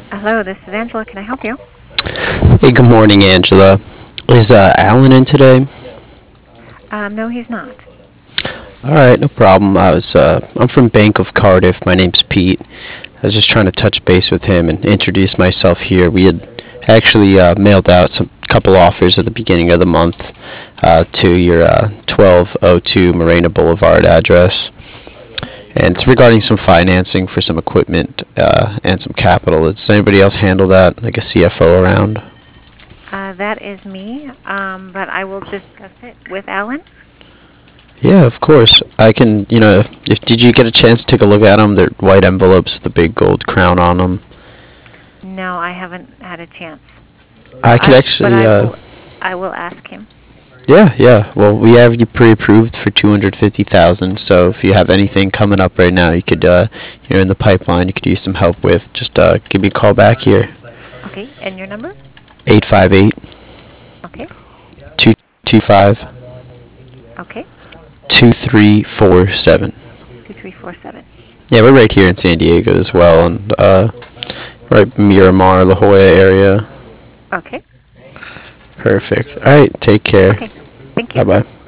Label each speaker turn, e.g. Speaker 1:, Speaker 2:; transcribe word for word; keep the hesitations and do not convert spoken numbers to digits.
Speaker 1: Hello, this is Angela. Can I help you?
Speaker 2: Hey, good morning, Angela. Is uh, Alan in today?
Speaker 1: Um, no, he's not.
Speaker 2: All right, no problem. I was uh, I'm from Bank of Cardiff. My name's Pete. I was just trying to touch base with him and introduce myself here. We had actually uh, mailed out some couple offers at the beginning of the month uh, to your uh, twelve oh two Morena Boulevard address, and it's regarding some financing for some equipment uh, and some capital. Does anybody else handle that, like a C F O around?
Speaker 1: Uh, that is me, um, but I will discuss it with Alan.
Speaker 2: Yeah, of course. I can, you know, if did you get a chance to take a look at them? They're white envelopes with the big gold crown on them.
Speaker 1: No, I haven't had a chance.
Speaker 2: I could
Speaker 1: I, but
Speaker 2: actually,
Speaker 1: I
Speaker 2: uh,
Speaker 1: will, I will ask him.
Speaker 2: yeah, yeah. Well, we have you pre-approved for two hundred fifty thousand. So if you have anything coming up right now, you could, uh, you're in the pipeline. You could use some help with. Just uh, give me a call back here.
Speaker 1: Okay, and your number?
Speaker 2: Eight five eight
Speaker 1: Okay,
Speaker 2: two two five
Speaker 1: okay,
Speaker 2: two three four seven.
Speaker 1: two three four seven.
Speaker 2: Yeah, we're right here in San Diego as well, and uh, right Miramar, La Jolla area.
Speaker 1: Okay,
Speaker 2: Perfect. All right, take care.
Speaker 1: okay. Thank
Speaker 2: Bye
Speaker 1: you.
Speaker 2: bye.